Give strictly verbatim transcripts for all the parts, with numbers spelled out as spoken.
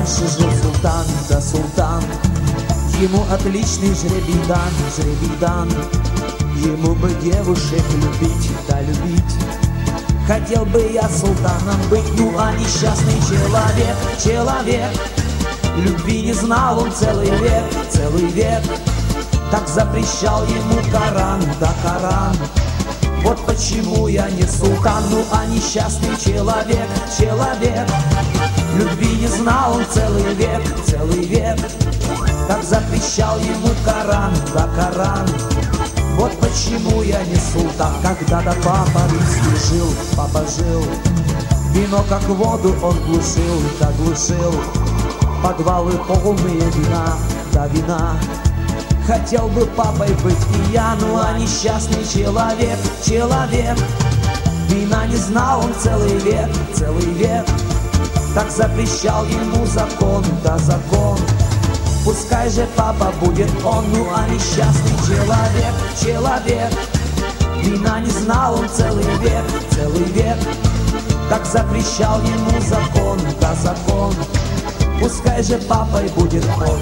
раньше жил султан, да султан. Ему отличный жребий дан, жребий дан. Ему бы девушек любить, да любить. Хотел бы я султаном быть, ну а несчастный человек, человек. Любви не знал он целый век, целый век. Так запрещал ему Коран, да Коран. Вот почему я не султан, ну а несчастный человек, человек. Любви не знал он целый век, целый век. Так запрещал ему Коран, да Коран. Вот почему я не султан. Когда-то папа римский жил, папа жил. Вино как воду он глушил, да глушил. Подвалы полные вина, да вина. Хотел бы папой быть и я, ну а несчастный человек, человек. Вина не знал он целый век, целый век. Так запрещал ему закон, да закон. Пускай же папа будет он, ну а несчастный человек, человек. Вина не знал он целый век, целый век. Так запрещал ему закон, да закон. Пускай же папой будет он.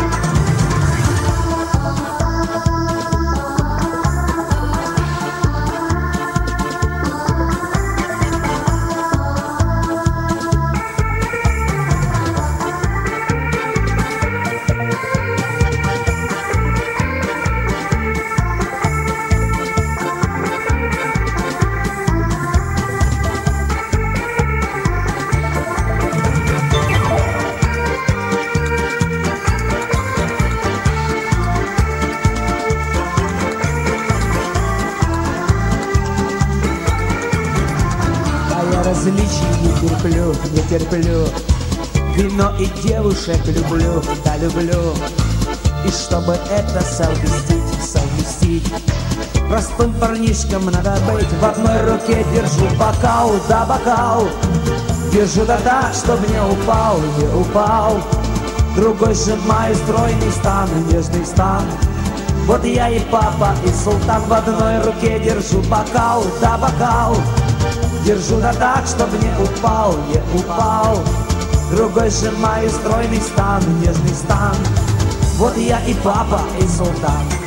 Различий не терплю, не терплю. Вино и девушек люблю, да люблю. И чтобы это совместить, совместить, простым парнишкам надо быть. В одной руке держу бокал, да бокал. Держу да так, чтоб не упал, не упал. Другой сжимаю стройный стан, нежный стан. Вот я и папа, и султан. В одной руке держу бокал, да бокал. Держу да так, чтоб не упал, не упал. Другой сжимаю стройный стан, нежный стан. Вот я и папа, и султан.